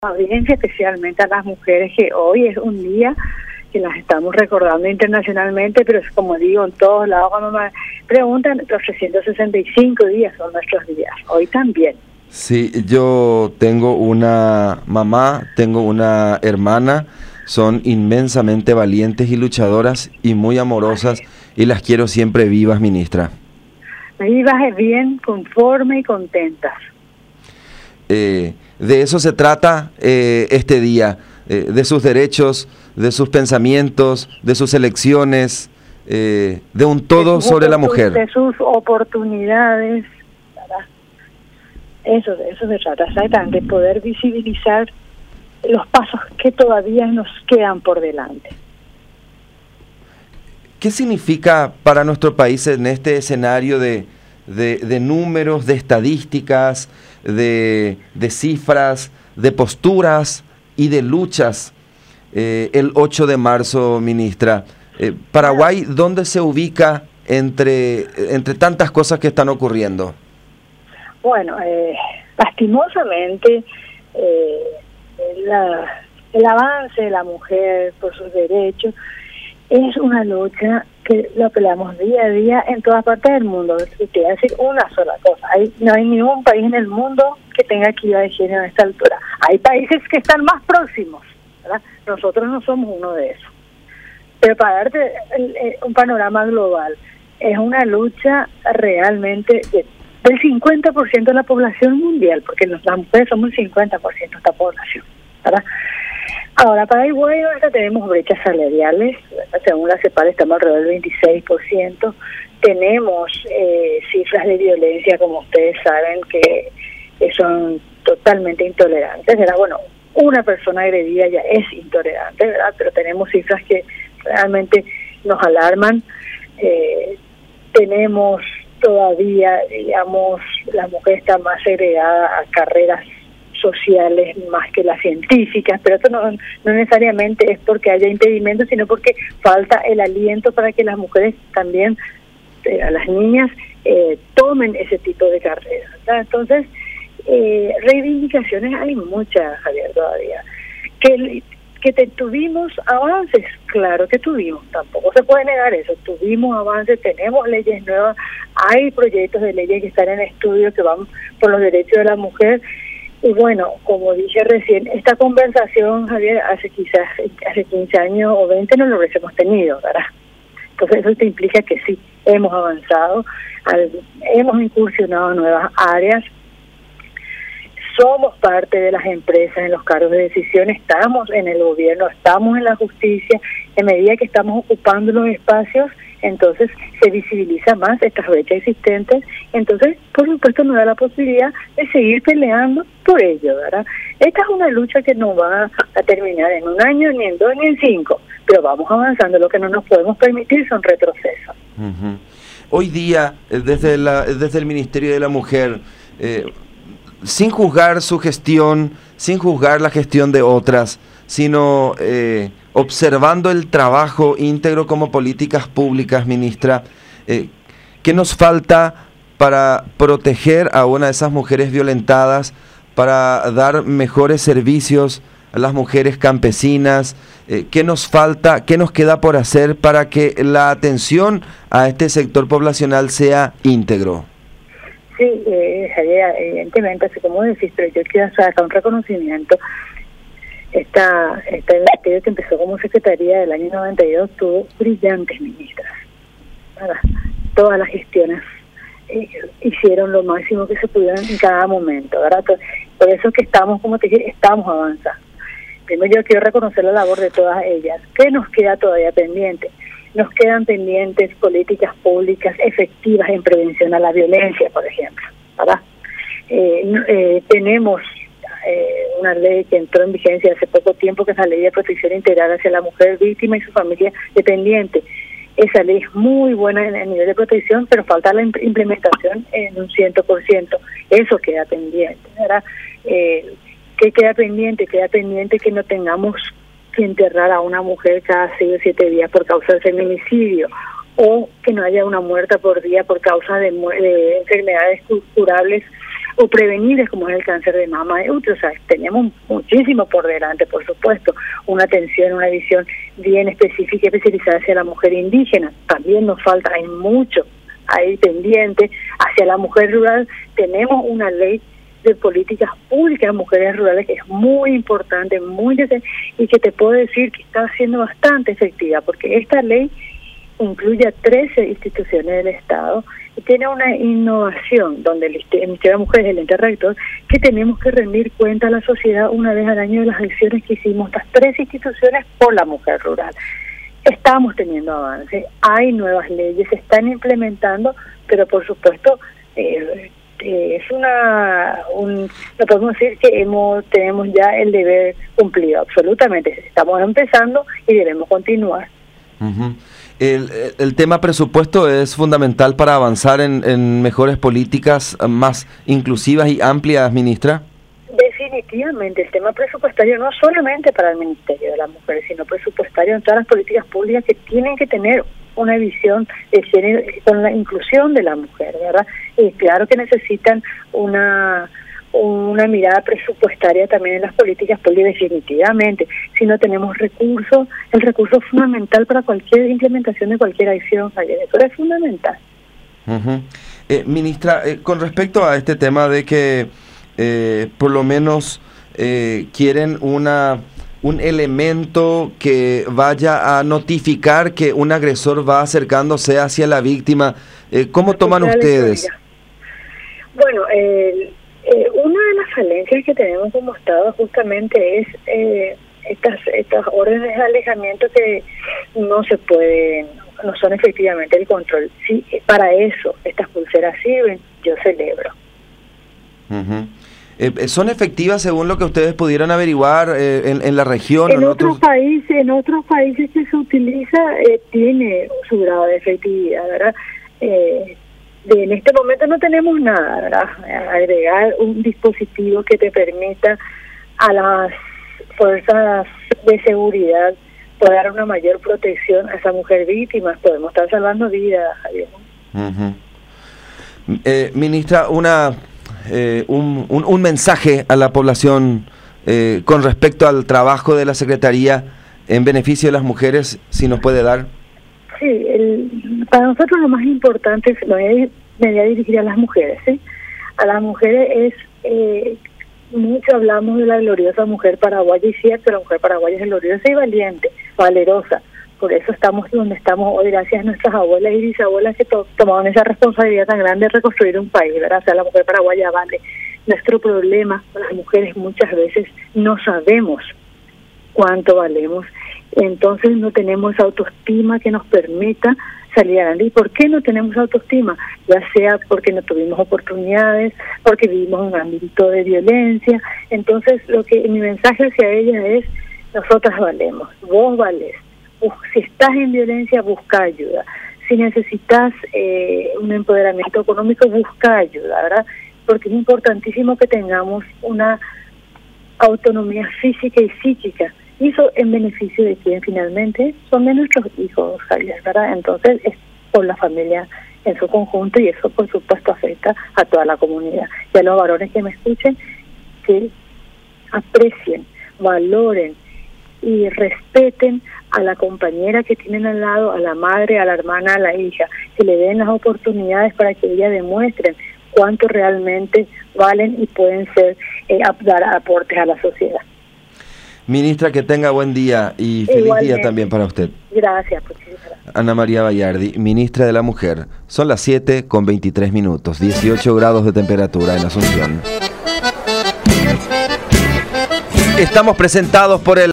audiencia, especialmente a las mujeres, que hoy es un día que las estamos recordando internacionalmente, pero es como digo, en todos lados cuando me preguntan, los 365 días son nuestros días, hoy también. Sí, yo tengo una mamá, tengo una hermana, son inmensamente valientes y luchadoras y muy amorosas y las quiero siempre vivas, ministra. Vivas, bien, conforme y contentas. De eso se trata este día, de sus derechos, de sus pensamientos, de sus elecciones, de un todo sobre la mujer. De sus oportunidades, ¿verdad? Eso se trata, exactamente, de poder visibilizar los pasos que todavía nos quedan por delante. ¿Qué significa para nuestro país en este escenario de números, de estadísticas, de cifras, de posturas y de luchas el 8 de marzo, ministra? Paraguay, ¿dónde se ubica entre tantas cosas que están ocurriendo? Bueno, lastimosamente el avance de la mujer por sus derechos es una lucha que lo peleamos día a día en todas partes del mundo. Y te voy a decir una sola cosa, no hay ningún país en el mundo que tenga equidad de género a esta altura. Hay países que están más próximos, ¿verdad? Nosotros no somos uno de esos. Pero para darte un panorama global, es una lucha realmente del 50% de la población mundial, porque las mujeres somos el 50% de esta población, ¿verdad? Ahora, Paraguay tenemos brechas salariales, según la CEPAL estamos alrededor del 26%, tenemos cifras de violencia, como ustedes saben, que son totalmente intolerantes, ¿verdad? Bueno, una persona agredida ya es intolerante, ¿verdad? Pero tenemos cifras que realmente nos alarman. Tenemos todavía, digamos, la mujer está más segregada a carreras sociales más que las científicas, pero esto no necesariamente es porque haya impedimentos, sino porque falta el aliento para que las mujeres también, a las niñas, tomen ese tipo de carreras, ¿verdad? Entonces, reivindicaciones hay muchas, Javier, todavía. Que tuvimos avances, claro que tuvimos, tampoco se puede negar eso, tuvimos avances, tenemos leyes nuevas, hay proyectos de leyes que están en estudio que van por los derechos de la mujer. Y bueno, como dije recién, esta conversación, Javier, hace 15 años o 20 no lo hubiésemos tenido, ¿verdad? Entonces eso te implica que sí, hemos avanzado, hemos incursionado en nuevas áreas, somos parte de las empresas en los cargos de decisión, estamos en el gobierno, estamos en la justicia, en medida que estamos ocupando los espacios, entonces se visibiliza más estas brechas existentes, entonces por supuesto nos da la posibilidad de seguir peleando por ello, ¿verdad? Esta es una lucha que no va a terminar en un año, ni en 2, ni en 5, pero vamos avanzando. Lo que no nos podemos permitir son retrocesos. Uh-huh. Hoy día, desde el Ministerio de la Mujer, sin juzgar su gestión, sin juzgar la gestión de otras, sino observando el trabajo íntegro como políticas públicas, ministra, ¿qué nos falta para proteger a una de esas mujeres violentadas, para dar mejores servicios a las mujeres campesinas? ¿Qué nos falta, qué nos queda por hacer para que la atención a este sector poblacional sea íntegro? Sí, evidentemente, así como decís, pero yo quiero hacer acá un reconocimiento. Esta ministerio que empezó como secretaría del año 92 tuvo brillantes ministras, ¿verdad? Todas las gestiones hicieron lo máximo que se pudieran en cada momento, ¿verdad? Por eso es que estamos, como te dije, estamos avanzando. Primero yo quiero reconocer la labor de todas ellas. ¿Qué nos queda todavía pendiente? Nos quedan pendientes políticas públicas efectivas en prevención a la violencia, por ejemplo, ¿verdad? Tenemos una ley que entró en vigencia hace poco tiempo, que es la Ley de Protección Integral hacia la Mujer Víctima y su familia dependiente. Esa ley es muy buena en el nivel de protección, pero falta la implementación en un 100%. Eso queda pendiente, ¿verdad? ¿Qué queda pendiente? Queda pendiente que no tengamos que enterrar a una mujer cada 6 o 7 días por causa del feminicidio, o que no haya una muerta por día por causa de enfermedades curables o prevenibles como es el cáncer de mama de útero. O sea, tenemos muchísimo por delante, por supuesto, una atención, una visión bien específica y especializada hacia la mujer indígena. También nos falta, hay mucho ahí pendiente. Hacia la mujer rural tenemos una ley de políticas públicas de mujeres rurales que es muy importante, y que te puedo decir que está siendo bastante efectiva, porque esta ley incluye a 13 instituciones del Estado y tiene una innovación donde el Ministerio de Mujeres, el ente rector, que tenemos que rendir cuenta a la sociedad una vez al año de las acciones que hicimos estas 3 instituciones por la mujer rural. Estamos teniendo avances, hay nuevas leyes, se están implementando, pero por supuesto es no podemos decir que tenemos ya el deber cumplido, absolutamente, estamos empezando y debemos continuar. Uh-huh. El tema presupuesto es fundamental para avanzar en mejores políticas más inclusivas y amplias, ministra. Definitivamente, el tema presupuestario no solamente para el Ministerio de la Mujer, sino presupuestario en todas las políticas públicas que tienen que tener una visión de género con la inclusión de la mujer, ¿verdad? Y claro que necesitan una mirada presupuestaria también en las políticas públicas, definitivamente. Si no tenemos recursos, el recurso es fundamental para cualquier implementación de cualquier acción, eso es fundamental. Uh-huh. Ministra, con respecto a este tema de que por lo menos quieren un elemento que vaya a notificar que un agresor va acercándose hacia la víctima, ¿cómo toman ustedes? Bueno, una de las falencias que tenemos como Estado justamente es estas órdenes de alejamiento que no son efectivamente el control. Sí, para eso estas pulseras sirven, yo celebro. Uh-huh. ¿Son efectivas según lo que ustedes pudieron averiguar en la región? En otros países que se utiliza tiene su grado de efectividad, ¿verdad? En este momento no tenemos nada, ¿verdad? Agregar un dispositivo que te permita a las fuerzas de seguridad poder dar una mayor protección a esa mujer víctima. Podemos estar salvando vidas, Javier. Uh-huh. Ministra, un mensaje a la población con respecto al trabajo de la Secretaría en beneficio de las mujeres, si nos puede dar. Sí, para nosotros lo más importante me voy a dirigir a las mujeres, ¿sí? A las mujeres mucho hablamos de la gloriosa mujer paraguaya, y cierto, la mujer paraguaya es gloriosa y valiente, valerosa. Por eso estamos donde estamos hoy, gracias a nuestras abuelas y bisabuelas que tomaron esa responsabilidad tan grande de reconstruir un país, ¿verdad? O sea, la mujer paraguaya vale. Nuestro problema, las mujeres muchas veces no sabemos cuánto valemos, entonces no tenemos autoestima que nos permita salir adelante. ¿Y por qué no tenemos autoestima? Ya sea porque no tuvimos oportunidades, porque vivimos en un ámbito de violencia. Entonces, mi mensaje hacia ella es: nosotras valemos, vos valés. Si estás en violencia, busca ayuda. Si necesitas un empoderamiento económico, busca ayuda, ¿verdad? Porque es importantísimo que tengamos una autonomía física y psíquica. Y eso en beneficio de quien finalmente son de nuestros hijos, Javier, ¿verdad? Entonces es por la familia en su conjunto, y eso por supuesto afecta a toda la comunidad. Y a los varones que me escuchen, que aprecien, valoren y respeten a la compañera que tienen al lado, a la madre, a la hermana, a la hija, que le den las oportunidades para que ellas demuestren cuánto realmente valen y pueden ser dar aportes a la sociedad. Ministra, que tenga buen día y feliz Igualmente. Día también para usted. Gracias, muchísimas gracias. Ana María Bayardi, ministra de la Mujer. Son las 7:23, 18 grados de temperatura en Asunción. Estamos presentados por el